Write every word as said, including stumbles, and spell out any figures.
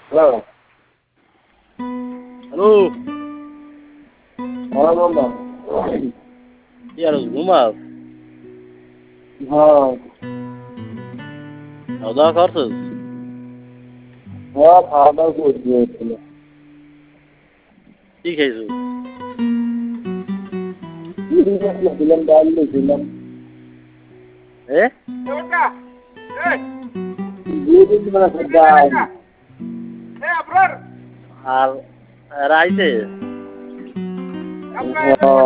Hello. Hello. হ্যাঁ বন্ধু। কি আর ঘুমাস? হ্যাঁ। খাওয়া দাওয়া করছিস? হ্যাঁ, খাওয়া দাওয়া করছি আসলে। কি খাইছিস? বিরিয়ানি দিলাম, ডাল দিলাম। এ বিরিয়ানি মানে ডাল। আর রাইতে হ্যাঁ।